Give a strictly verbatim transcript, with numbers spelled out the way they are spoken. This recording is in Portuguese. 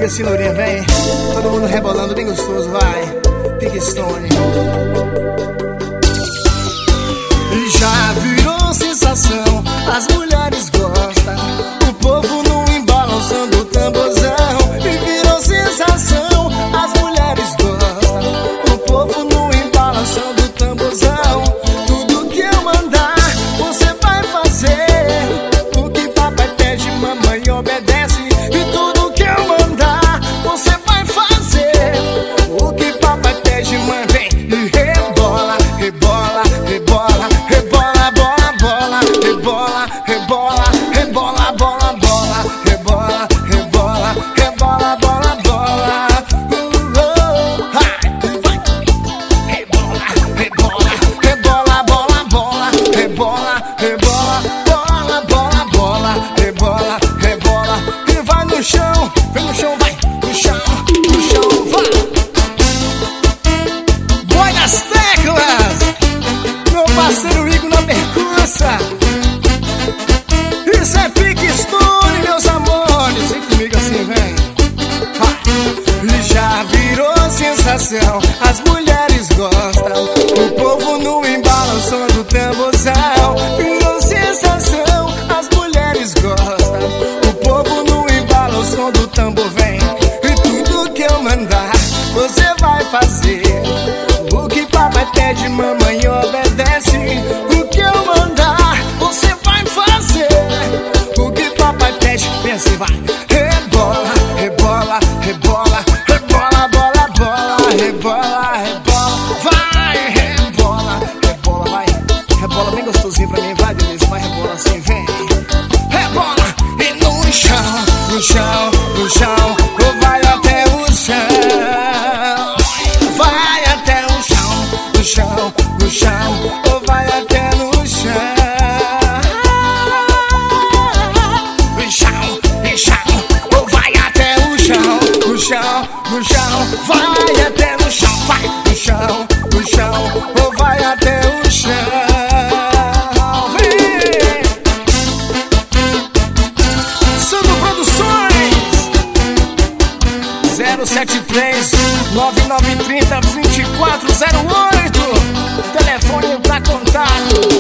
Comigo assim, Lourinha, vem. Todo mundo rebolando bem gostoso, vai. Pique Stone. Já virou sensação, as mulheres gostam. O povo no embalo usando o tamborzão. E virou sensação, as mulheres gostam. O povo no embalo usando o tamborzão. Tudo que eu mandar, você vai fazer. O que papai pede, mamãe obedece. E tudo que eu mandar, você vai fazer. O que papai pede, mãe, vem e rebola, rebola, rebola, rebola, bola, bola, rebola, rebola, rebola, bola, bola, rebola, rebola, rebola, bola, bola. Uh, oh, vai, rebola, rebola, rebola, bola, bola, rebola, rebola, bola, bola, bola, rebola, rebola e vai no chão, vem no chão, vai no chão, no chão, vai. Boi nas teclas, meu parceiro Igor na percussa. Isso é Pique Stone, meus amores. Vem comigo assim, vem. Vai. Já virou sensação, as mulheres gostam. O povo no embalo, o som do tamborzão. Virou sensação, as mulheres gostam. O povo no embalo, o som do tambor vem. E tudo que eu mandar, você vai fazer. O que papai pede, mamãe obedece. O que eu mandar, você vai fazer. O que papai pede, pensa e vai. Rebola, rebola, rebola, rebola, bola, bola, rebola, rebola, vai, rebola, rebola, vai. Rebola bem gostosinho pra mim, vai, beleza, vai, rebola assim, vem. Rebola e no chão, no chão, no chão, ou vai até o chão. Vai até o chão, no chão, no chão, ou vai até no chão. No chão, no chão, ou vai até o chão. No chão, no chão, vai até no chão. Vai no chão, no chão, ou vai até o chão. Vem! Sandro Produções zero sete três nove nove três zero vinte e quatro zero oito. Telefone pra contato